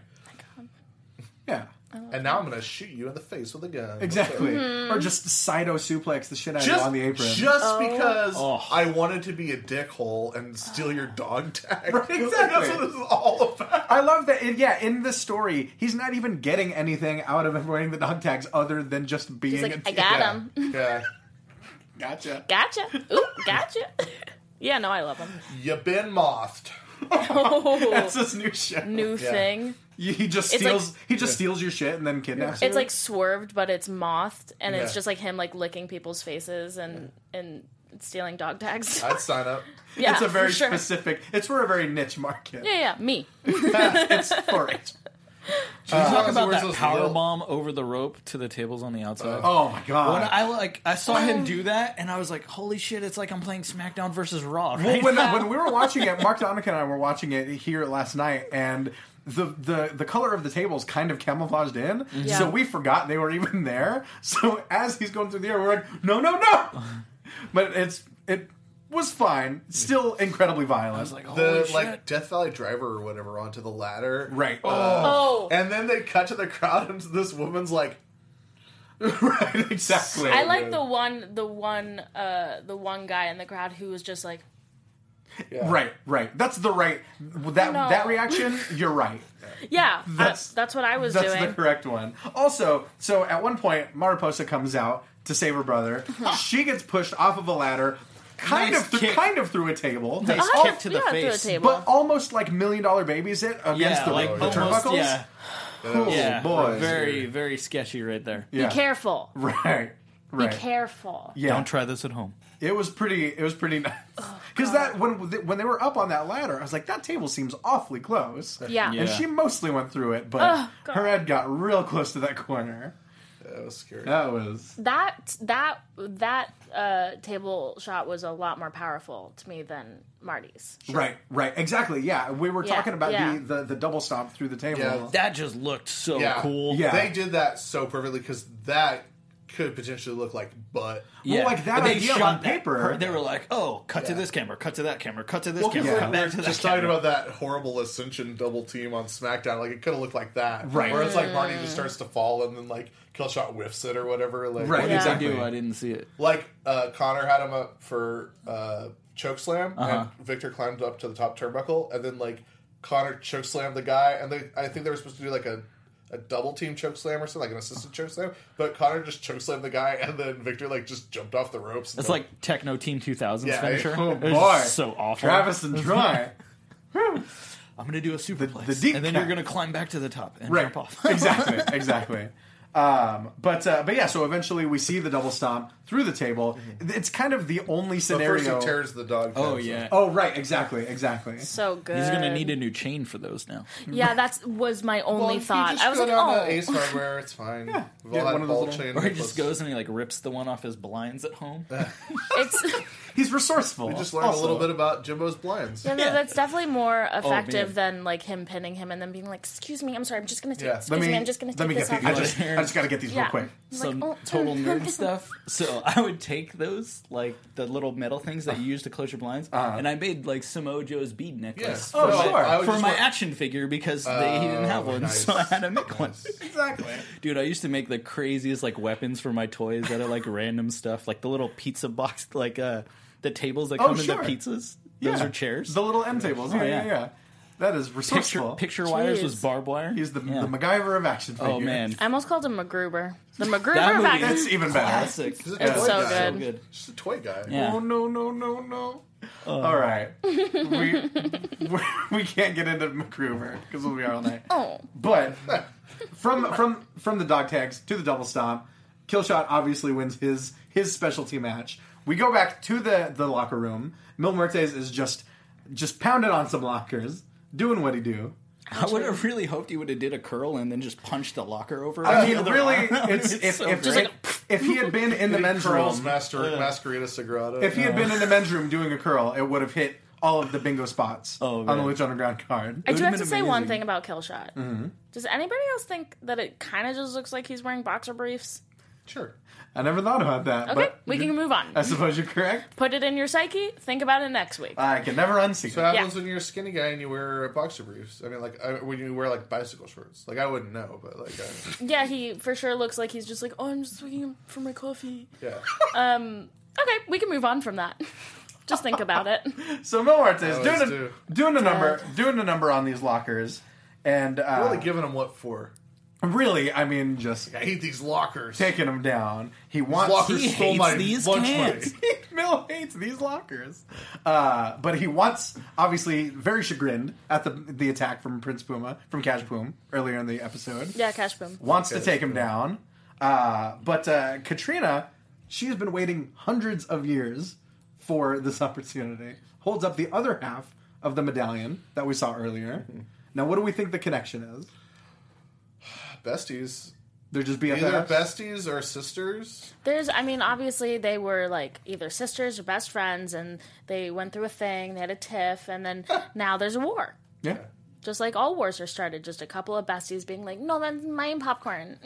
Yeah. And now I'm gonna shoot you in the face with a gun. Exactly. Mm-hmm. Or just Cyto suplex the shit out of you Just, on the apron. just because Oh. I wanted to be a dickhole and steal your dog tag. Right, Like, exactly. that's what this is all about. I love that. In, yeah, in the story, he's not even getting anything out of him wearing the dog tags other than just being. He's like, a I got Yeah. him. Yeah. Gotcha. Gotcha. Ooh, gotcha. Yeah, no, I love him. You been mothed. That's his new shit. New thing. He he just It's steals. like- he just steals your shit and then kidnaps you. It's like swerved, but it's mothed, and it's Yeah. just like him like licking people's faces and and stealing dog tags. I'd sign up. Yeah, it's a very for sure. specific. It's for a very niche market. Yeah, yeah, me. It's for it. Can you talk Uh, about where's that those power little- bomb over the rope to the tables on the outside? Oh my god. When I like, I saw him do that, and I was like, "Holy shit! It's like I'm playing SmackDown versus Raw." Well, Right? when, when we were watching it, Mark Donica and I were watching it here last night, and the the, the color of the tables kind of camouflaged in, Yeah. so we forgot they were even there. So as he's going through the air, we're like, no, no, no! But it's it was fine. Still incredibly violent. I was like, The "Holy shit!" like Death Valley Driver or whatever onto the ladder. right. Oh, And then they cut to the crowd and this woman's like, right, exactly. I like the one, the one, uh, the one guy in the crowd who was just like, yeah. Right, right. That's the right that No. that reaction. You're right. yeah, That's- that's that's what I was That's doing. the correct one. Also, so at one point, Mariposa comes out to save her brother. She gets pushed off of a ladder, kind Nice of through, kick. kind of through a table, Nice Oh, kick to the yeah, face. through a table. but almost like million dollar babies it against yeah, the, like the almost, turnbuckles. yeah, Oh, yeah, boy. very, very sketchy right there. Yeah. Be careful. Right. Right. Be careful. Yeah. Don't try this at home. It was pretty. It was pretty nice. Oh, Because that when when they were up on that ladder, I was like, that table seems awfully close. Yeah. Yeah. And she mostly went through it, but Oh, God. her head got real close to that corner. That was scary. That was That that that uh, table shot was a lot more powerful to me than Marty's. right. Right. Exactly. Yeah. We were Yeah, talking about yeah. the, the the double stomp through the table. Yeah. That just looked so Yeah. cool. Yeah. They did that so perfectly because that could potentially look like butt. Yeah. like that But they idea shot on that- paper- her- they were like, "Oh, cut to Yeah. this camera, cut to that camera, cut to this Well, camera, yeah. cut back to that Just camera." talking about that horrible Ascension double team on SmackDown, like it could have looked like that, Right. Where it's like Marty just starts to fall and then like Killshot whiffs it or whatever, like Right. What Yeah. did Exactly. they do? I didn't see it. like uh, Connor had him up for uh, chokeslam, Uh-huh. and Victor climbed up to the top turnbuckle, and then like Connor chokeslammed the guy, and they I think they were supposed to do like a. A double team chokeslam or something, like an assisted chokeslam, but Connor just chokeslammed the guy, and then Victor like just jumped off the ropes. And It's like Techno Team two thousands Yeah, finisher. Oh It was boy, so awful. Travis and Troy. I'm gonna do a superplex, the deep and then cut. you're gonna climb back to the top and Right. jump off. exactly. Exactly. Um, but uh, but yeah, so eventually we see the double stomp through the table. It's kind of the only but scenario. first he tears the dog. Oh tags yeah. off. Oh right, exactly, exactly. So good. He's gonna need a new chain for those now. Yeah, that's was my only Well, if thought. You just I was go like, down oh, to Ace Hardware, it's fine. Yeah, We've all Get had one of those ball little- chain Or he necklace. just goes and he like rips the one off his blinds at home. it's He he's resourceful. We just learned also. a little bit about Jimbo's blinds. Yeah, no, that's definitely more effective man. than like him pinning him and then being like, "Excuse me, I'm sorry, I'm just gonna take. Yeah. Excuse Let me, me, I'm just gonna let take me this get off." these. I you." just, I just got to get these Yeah. real quick. Some Like, oh. total nerd stuff. So I would take those, like the little metal things that you use to close your blinds, Uh-huh. and I made like Samoa Joe's bead necklace Yeah. Oh, for, my, sure. I would for just my want- action figure because they, he didn't have Oh, one, nice. so I had to make one. Exactly. Dude, I used to make the craziest like weapons for my toys that are like random stuff, like the little pizza box, like uh, the tables that Oh, come sure. in the pizzas. Those Yeah. are chairs. The little end tables. Yeah, Oh, yeah, yeah. yeah. That is Picture, resourceful. picture wires Jeez. was barbed wire. He's the, Yeah. the MacGyver of action figures. Oh man, I almost called him MacGruber. The That MacGruber of movie action. It's even better. classic. He's a It's toy so guy. good. So good. Just a toy guy. Yeah. Oh no no no no! All right, we, we we can't get into MacGruber because we'll be here all night. Oh. But from from from the dog tags to the double stomp, Killshot obviously wins his his specialty match. We go back to the the locker room. Mil Muertes is just just pounding on some lockers, doing what he do. I would have really hoped he would have did a curl and then just punched the locker over. I with mean, the really, arm. it's, It's if so if, great. if if he had been in the He men's curls room, Master, Masquerita Sagrada. if he had been in the men's room doing a curl, it would have hit all of the bingo spots Oh, on the man. Lucha Underground card. I do would've have been to say one amazing. thing about Killshot. Mm-hmm. Does anybody else think that it kind of just looks like he's wearing boxer briefs? Sure. I never thought about that. Okay, but we can move on. I suppose you're correct. Put it in your psyche. Think about it next week. I can never unsee So it. what happens Yeah. when you're a skinny guy and you wear boxer briefs? I mean, like I, when you wear like bicycle shorts. Like I wouldn't know, but like I, Yeah, he for sure looks like he's just like, oh, I'm just looking for my coffee. yeah. Um, okay, we can move on from that. Just think about it. So Mil Muertes I doing always a, do. doing a number, doing a number on these lockers, and uh, Really giving him what for? really, I mean, just I hate these lockers. taking them down. He wants lockers He stole hates my these lunch cans. money. Mil hates these lockers, uh, but he wants, obviously, very chagrined at the the attack from Prince Puma from Cash Boom earlier in the episode. Yeah, Cash Boom. Wants to Cash take him Boom. down, uh, but uh, Katrina, she has been waiting hundreds of years for this opportunity. Holds up the other half of the medallion that we saw earlier. Now, what do we think the connection is? Besties. They're just B F Either Fs? besties or sisters. There's, I mean, obviously they were like either sisters or best friends, and they went through a thing. They had a tiff, and then now there's a war. Yeah. Just like all wars are started, just a couple of besties being like, "No, that's my popcorn."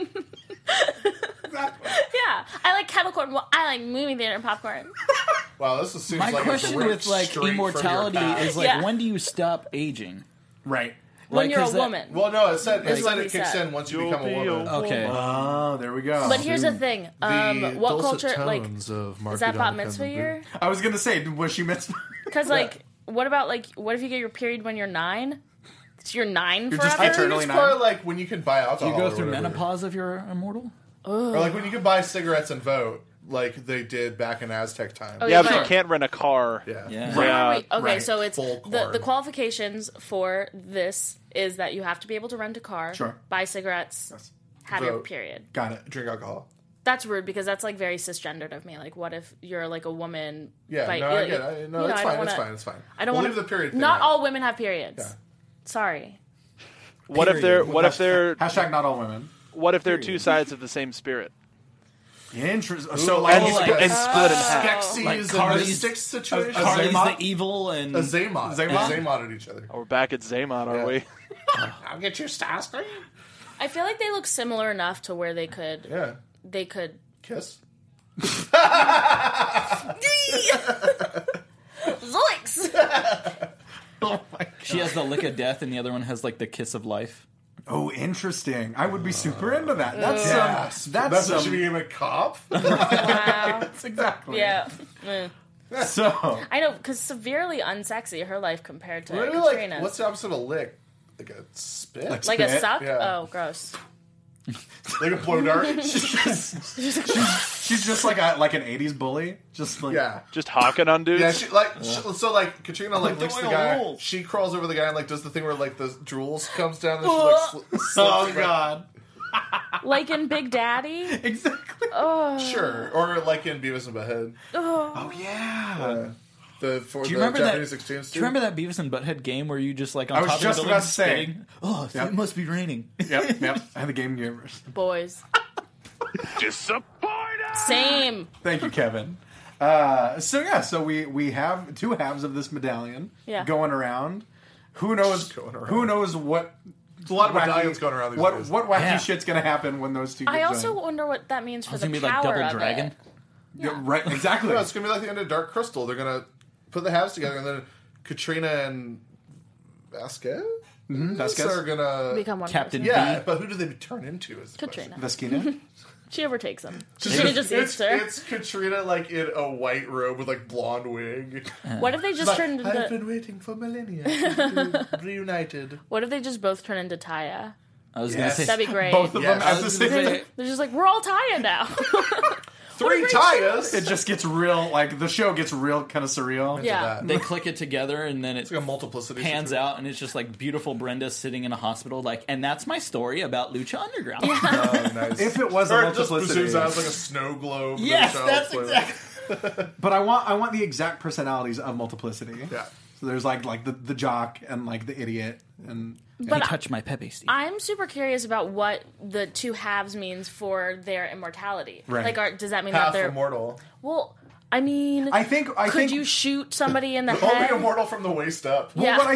Yeah, I like kettle corn. Well, I like movie theater popcorn. Wow, this seems My like question it's ripped with like straight from your immortality past. is like, Yeah. when do you stop aging? Right. When Like, you're a 'cause that- woman. Well, no, it said it Is what said he it kicks said. in once you You'll become a be woman. a Okay. Oh, there we go. But here's the thing: um, The what dulcet culture, like, tones of Marky is that bat Dominik mitzvah and the year? I was going to say, was she mitzvah? Because like, what about like, what if you get your period when you're nine? So you're nine You're forever. just I think eternally it's nine. probably like when you can buy alcohol. Do you go or through whatever. menopause if you're immortal? Or like when you can buy cigarettes and vote, like they did back in Aztec time. Oh, Yeah, But- but you can't rent a car. Yeah. Yeah. Yeah. Wait, okay, right. so it's Full the, corn. the qualifications for this is that you have to be able to rent a car, Sure. buy cigarettes, Yes. have your Vote. period. Got it. Drink alcohol. That's rude because that's like very cisgendered of me. Like, what if you're like a woman? Yeah, by- no, I like, get it. I- No, you know, it's I fine. don't It's wanna- fine. It's fine. I don't we'll want leave the period thing Not out. all women have periods. Yeah. Sorry. What if they're what if they're Hashtag not all women. what if they're two sides of the same spirit? Interesting. So like, And, Oh, sp- like- and split in half. Skeksis Like and Cardi's- Mystics situation. a- a- Carly's Zaymot? the evil and A Zaymot. Zaymot? Zaymot? Zaymot at each other. Oh, we're back at Zaymot, are Yeah. we? I'll get your Starscream. I feel like they look similar enough to where they could Yeah. they could Kiss. Zoinks! oh my she has the lick of death, and the other one has like the kiss of life. Oh, interesting. I would be super into that. That's Yes. some. That's, That's some. what she became a cop? Wow. That's exactly. Yeah. Eh. So I know, because severely unsexy her life compared to Maybe like, Katrina's. what's the opposite of lick? Like a spit? Like like a spit? suck? Yeah. Oh, gross. Like a blow dart? she's just like a like an eighties bully. Just like Yeah. Just hawking on dudes? Yeah, she like she, so like Katrina like I'm licks the doing a guy. roll. She crawls over the guy and like does the thing where like the jewels comes down and she like sli- slips Oh it back. god. Like in Big Daddy? Exactly. Oh. Sure, or like in Beavis and Butthead, Oh yeah. uh, the for Do you the remember Japanese that? exchange Do you remember that Beavis and Butthead game where you just like on I was top just of the about building to say. spitting? Oh, Yep. it must be raining. Yep. Yep. And the Game Gamers. Boys. Disappointed! Same. Thank you, Kevin. Uh, so yeah, so we we have two halves of this medallion Yeah. going around. Who knows? Going around. Who knows what? There's a lot of medallions going around these what days. what wacky Yeah. shit's gonna happen when those two? Get I also joined. wonder what that means for It's the gonna be like power Double of Dragon. it. Yeah, right, exactly. No, it's gonna be like the end of Dark Crystal. They're gonna put the halves together, and then Katrina and Vasquez, Mhm, Vasquez. are gonna Become one Captain person. Yeah, V. but who do they turn into? Is the Katrina. Veskina. She overtakes him. Katrina just it's, eats her. it's Katrina like in a white robe with like blonde wig. What if they just Like, turned I've into? been waiting for millennia to be reunited. What if they just both turn into Taya? I was Yes. gonna say That'd be great. Both of Yes. them I at the was gonna same say- time. They're just like, we're all Taya now. Three great Tayas. It just gets real. Like the show gets real, kind of surreal. Yeah. That. they click it together and then it It's like a multiplicity. pans situation. out and it's just like beautiful Brenda sitting in a hospital. Like, and that's my story about Lucha Underground. Oh, nice. If it was a or it just multiplicity. zooms out as like a snow globe. Yes, with a that's child exactly. But I want I want the exact personalities of multiplicity. Yeah. So there's like like the, the jock and like the idiot and But I touch my Pepe Steve. I'm super curious about what the two halves means for their immortality. Right. Like, are, does that mean Half that they're immortal. well? I mean, I think I could think you shoot somebody in the Only head? immortal from the waist up. Yeah. what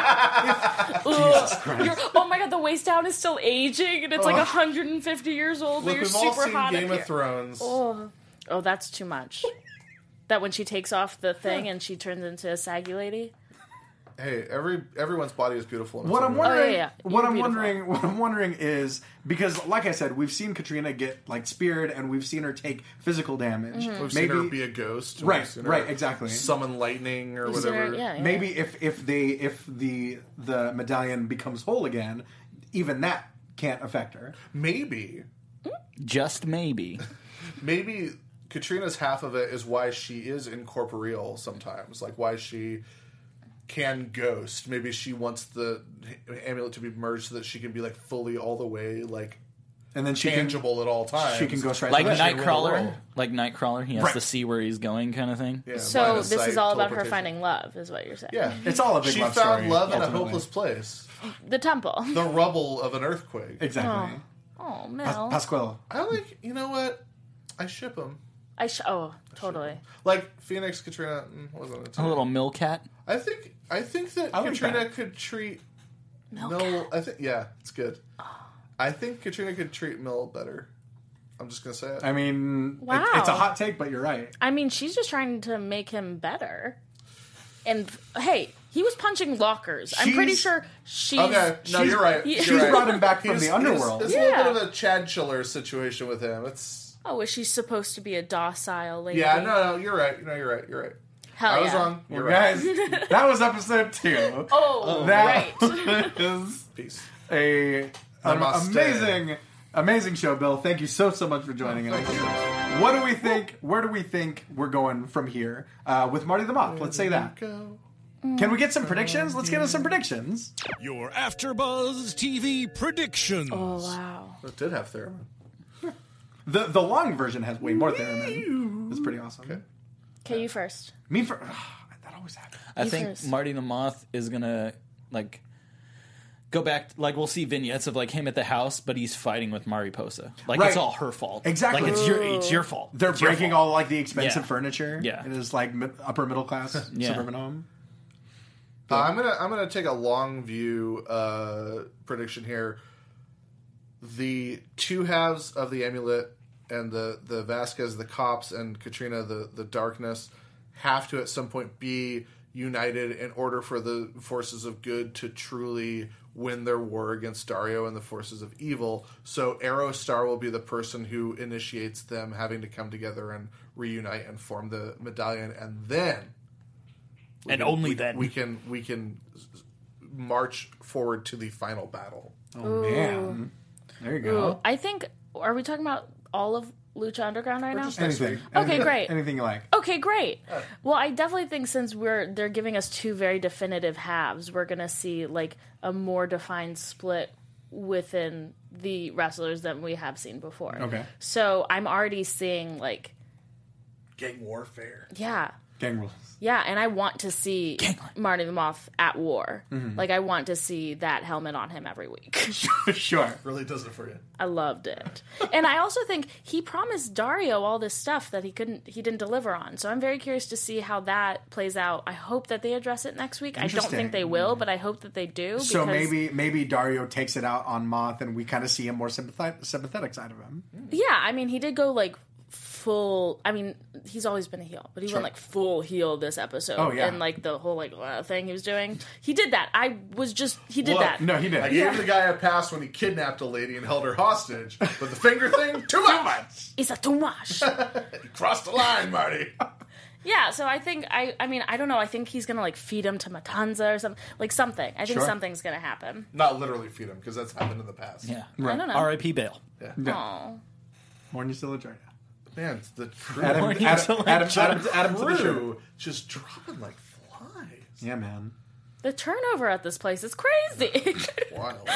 I think Ugh. You're- oh my god, the waist down is still aging, and it's like Ugh. one hundred fifty years old. Look, but you're we've all super seen hot Game up of here. Thrones. Oh. oh, that's too much. That when she takes off the thing and she turns into a saggy lady. Hey, every everyone's body is beautiful. In its what own I'm way. wondering Oh, yeah, yeah. what You're I'm beautiful. wondering what I'm wondering is because like I said, we've seen Katrina get like speared and we've seen her take physical damage. Mm-hmm. We've Maybe seen her be a ghost. We've Right, seen her right, exactly. Summon lightning or You've seen her- whatever. yeah, yeah. maybe if if they if the the medallion becomes whole again, even that can't affect her. Maybe, Just maybe. maybe Katrina's half of it is why she is incorporeal sometimes. Like why she can ghost. Maybe she wants the amulet to be merged so that she can be like fully all the way like And then she tangible at all times. can she can go straight Like to the Nightcrawler. Nightcrawler. Like Nightcrawler. He has Right. to see where he's going kind of thing. Yeah, line So of this sight, is all about her teleportation. finding love, is what you're saying. Yeah, It's all a big she love found story, love in a ultimately. hopeless place. The temple. The rubble of an earthquake. Exactly. Oh, Pas- Mel. Pasquale. I like, you know what? I ship them. I sh- oh, totally. Like Phoenix, Katrina mm, wasn't it? A little mill cat. I think I think that I like Katrina that. could treat Milk Mill. I think yeah, it's good. I think Katrina could treat Mill better. I'm just gonna say it. I mean, it- Wow. it's a hot take, but you're right. I mean, she's just trying to make him better. And hey, he was punching lockers. I'm pretty She's- sure she's. okay, no, she's- you're right. she's You're right. brought him back from He's- the he's- underworld. It's a Yeah. little bit of a Chad Chiller situation with him. It's Oh, is she supposed to be a docile lady? yeah, no, no, you're right. No, you're right. You're right. Hell I was yeah. wrong. You're Well, right. guys, that was episode two. Oh, that right. is Peace. a an Namaste. amazing, amazing show, Bill. Thank you so so much for joining us. What do we think? Where do we think we're going from here uh, with Marty the Moth? Let's say that. Go. Can we get some predictions? Let's get us some predictions. Your AfterBuzz T V predictions. Oh, wow. It did have theremin. The the long version has way more theremin. It's pretty awesome. Okay. Okay, you first. Me for that always happens. I You think first. Marty the Moth is gonna like go back. Like we'll see vignettes of like him at the house, but he's fighting with Mariposa. Like Right. it's all her fault. Exactly. Like it's your it's your fault. They're It's your breaking fault. all like the expensive Yeah. furniture. Yeah. It is like mid- upper middle class Yeah. suburban home. Uh, I'm gonna I'm gonna take a long view uh, prediction here. The two halves of the amulet and the the Vasquez, the cops, and Katrina, the the darkness, have to at some point be united in order for the forces of good to truly win their war against Dario and the forces of evil. So Aerostar will be the person who initiates them having to come together and reunite and form the medallion, and then we And can- only we- then. we can we can march forward to the final battle. Oh man, there you go. Ooh, I think. Are we talking about all of Lucha Underground right now? Anything. Okay, Anything- great. Anything you like. Okay, great. Well, I definitely think since we're they're giving us two very definitive halves, we're gonna see like a more defined split within the wrestlers than we have seen before. Okay. So I'm already seeing like Gang warfare. yeah. Gang rules. Yeah, and I want to see Gangland. Marty the Moth at war. Mm-hmm. Like, I want to see that helmet on him every week. Sure. Really does it for you. I loved it. And I also think he promised Dario all this stuff that he couldn't, he didn't deliver on. So I'm very curious to see how that plays out. I hope that they address it next week. I don't Interesting. think they will, but I hope that they do. So because- maybe maybe Dario takes it out on Moth, and we kind of see a more sympathetic, sympathetic side of him. Yeah, I mean, he did go, like, full... I mean, he's always been a heel, but he Sure. went, like, full heel this episode. Oh, yeah. And, like, the whole, like, uh, thing he was doing. He did that. I was just... He did Look, that. No, he I didn't. gave the guy a pass when he kidnapped a lady and held her hostage, but the finger thing, too much. It's a too much. He crossed the line, Marty. Yeah, so I think... I I mean, I don't know. I think he's going to, like, feed him to Matanza or something. Like, something. I think Sure. something's going to happen. Not literally feed him, because that's happened in the past. Yeah. I don't know. R I P Bale. Aw. More than still a Georgia. Man, it's the true Adam, Morning Adam, till Adam, like Adam, Adam, to the shirt. crew just dropping like flies. Yeah, man. The turnover at this place is crazy. Wild.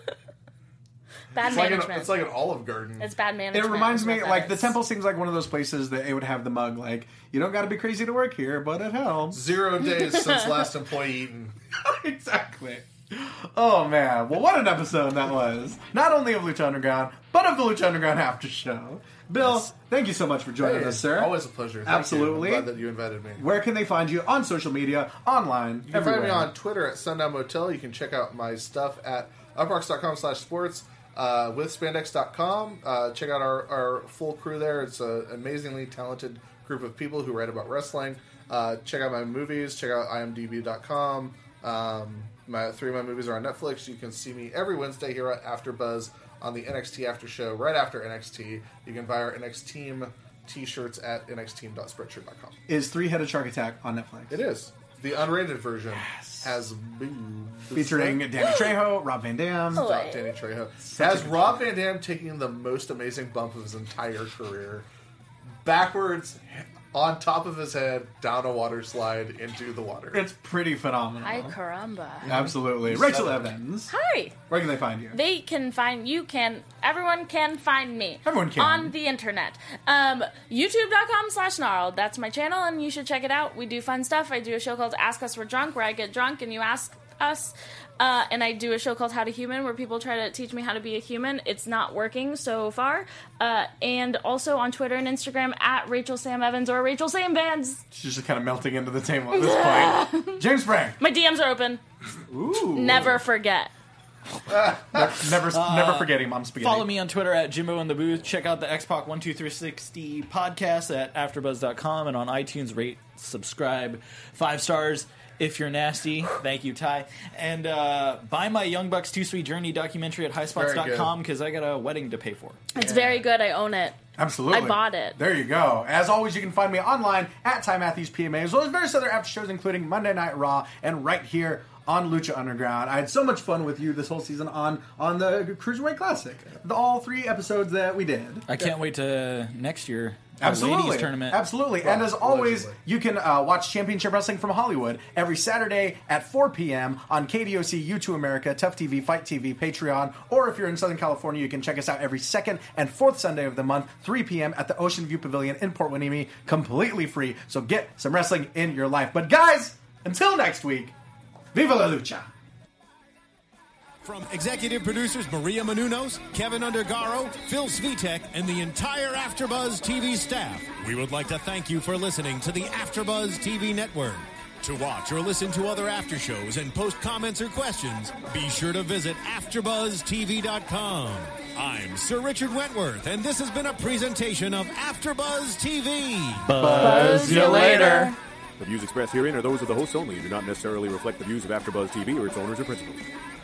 Bad It's like, management. an, it's like an Olive Garden. It's bad management. It reminds is me, what that like, the is. temple seems like one of those places that it would have the mug, like, you don't got to be crazy to work here, but it helps. Zero days since last employee eaten. Exactly. Oh, man. Well, what an episode that was. Not only of Lucha Underground, but of the Lucha Underground After Show. Bill, Yes. thank you so much for joining Hey, us, sir. Always a pleasure. Thank Absolutely. You. I'm glad that you invited me. Where can they find you on social media, online, You can find me everywhere? on Twitter at Sundown Motel. You can check out my stuff at uproxx.com slash sports, uh, with spandex dot com. Uh, check out our, our full crew there. It's an amazingly talented group of people who write about wrestling. Uh, check out my movies. Check out I M D B dot com. Um, my, three of my movies are on Netflix. You can see me every Wednesday here at AfterBuzz on the N X T After Show right after N X T. You can buy our N X Team t-shirts at n x team dot spreadshirt dot com. Is Three-Headed Shark Attack on Netflix? It is. The unrated version has boobs. Featuring Danny Trejo, Rob Van Dam. Oh. Stop, Danny Trejo. Has Rob Van Dam taking the most amazing bump of his entire career. Backwards, on top of his head, down a water slide into the water. It's pretty phenomenal. Ay, caramba. Absolutely. Rachel Evans. Hi. Where can they find you? They can find, you can, everyone can find me. Everyone can. On the internet. Um, YouTube.com slash gnarled. That's my channel, and you should check it out. We do fun stuff. I do a show called Ask Us We're Drunk, where I get drunk and you ask us. Uh, and I do a show called How to Human, where people try to teach me how to be a human. It's not working so far. Uh, and also on Twitter and Instagram at Rachel Sam Evans or Rachel Sam Bands. She's just kind of melting into the table at this point. James Frank. My D Ms are open. Ooh. Never forget. Never, never forgetting Mom Spaghetti. Follow me on Twitter at Jimbo in the Booth. Check out the X Pac one two three sixty podcast at AfterBuzz dot com and on iTunes. Rate, subscribe, five stars if you're nasty. Thank you, Ty. And uh, buy my Young Bucks Two Sweet Journey documentary at highspots dot com because I got a wedding to pay for. It's very good. I own it. Absolutely. I bought it. There you go. As always, you can find me online at Ty Matthews P M A, as well as various other after shows, including Monday Night Raw and right here on Lucha Underground. I had so much fun with you this whole season on on the Cruiserweight Classic. The all three episodes that we did. I can't wait to next year. our Absolutely. Ladies tournament. Absolutely. Well, and as always, allegedly. you can uh, watch Championship Wrestling from Hollywood every Saturday at four p.m. on K D O C, U two America, Tough T V, Fight T V, Patreon, or if you're in Southern California, you can check us out every second and fourth Sunday of the month, three p.m. at the Ocean View Pavilion in Port Hueneme, completely free. So get some wrestling in your life. But guys, until next week, Viva la Lucha! From executive producers Maria Menounos, Kevin Undergaro, Phil Svitek, and the entire AfterBuzz T V staff, we would like to thank you for listening to the AfterBuzz T V network. To watch or listen to other after shows and post comments or questions, be sure to visit after buzz t v dot com. I'm Sir Richard Wentworth, and this has been a presentation of AfterBuzz T V. Buzz you later. The views expressed herein are those of the hosts only and do not necessarily reflect the views of AfterBuzz T V or its owners or principals.